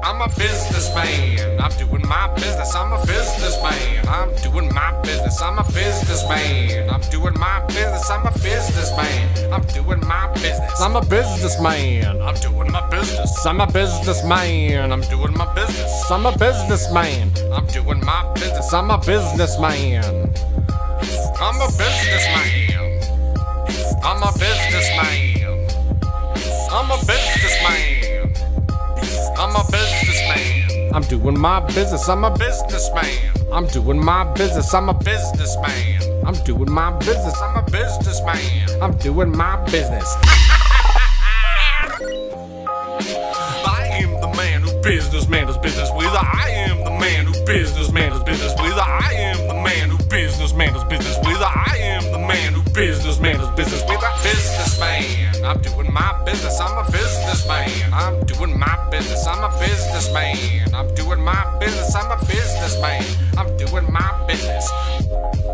I'm a businessman. I'm doing my business. I'm a businessman. I'm doing my business. I'm a businessman. I'm doing my business. I'm a businessman. I'm doing my business. I'm a businessman. I'm doing my business. I'm a businessman. I'm doing my business. I'm a businessman. I'm doing my business. I'm a businessman. I'm a businessman. I'm a businessman. I'm a businessman. I'm a businessman. I'm doing my business. I'm a businessman. I'm doing my business. I'm a businessman. I'm doing my business. I'm a businessman. I'm doing my business. I am the man who businessman does business with. I am the man who businessman does business with. I am the man who businessman does business with. I am the man who businessman does business with. A businessman. I'm doing my business. I'm a businessman. I'm doing my business. I'm a businessman. I'm doing my business. I'm a businessman. I'm doing my business.